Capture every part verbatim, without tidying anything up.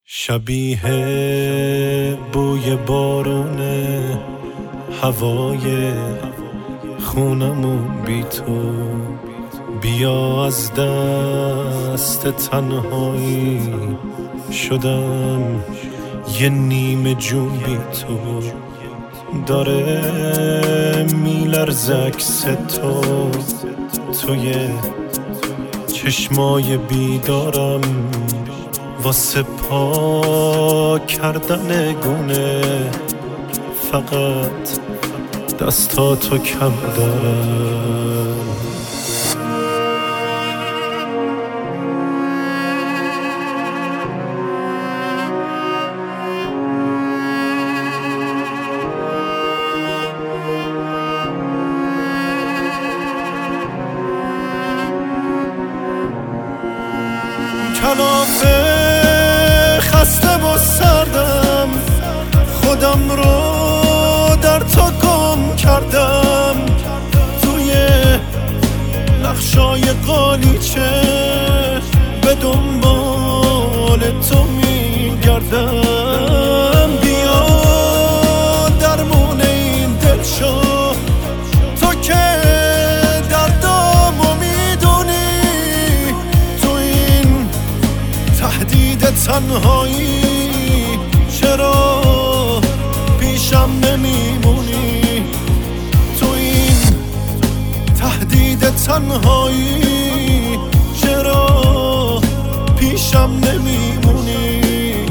شبیه بوی بارونه، هوای خونمون بی تو. بیا از دست تنهایی شدم یه نیمه جون بی تو. داره میلرزه عکس تو توی چشمای بیدارم، واسه پا کردن گونه فقط دستاتو کم دارم. کلافه خسته و سردم، خودم رو در تو گم کردم، توی نقشای قالیچه به دنبال تو میگردم. بیا درمون این دل شو، تو که دردامو میدونی، تو این تهدید تنهایی چرا پیشم نمیمونی؟ تو این تهدید تنهایی چرا پیشم نمیمونی؟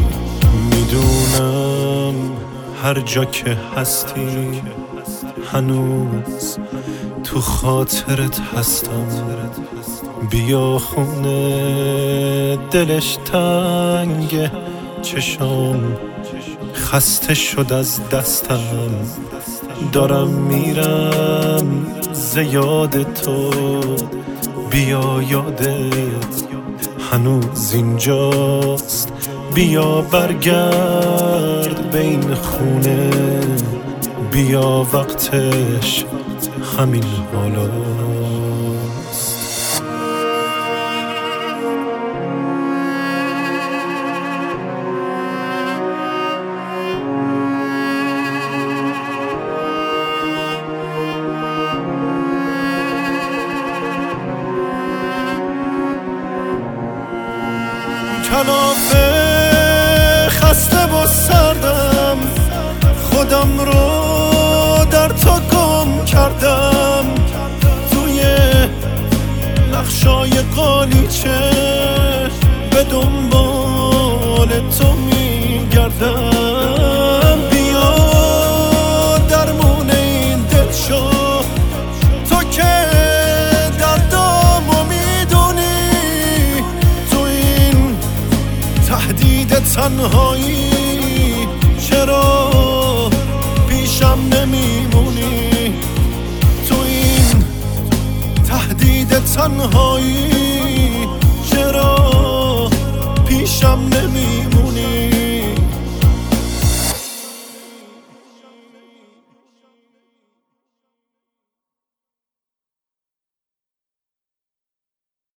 میدونم هر جا که هستی هنوز تو خاطرت هستم. بیا خونه دلش تنگه، چشام خسته شد از دستم، دارم میرم زیاد تو. بیا یادت هنوز اینجاست، بیا برگرد به این خونه، بیا وقتش همین حالاست. کلافه خسته و سردم، خودم رو در تو گم کردم، توی نقشای قالیچه به دنبال تو میگردم. بیا درمون این دل شو، تو که دردامو میدونی، تو این تهدید تنهایی چرا پیشم نمیمونی؟ تو این تهدید تنهایی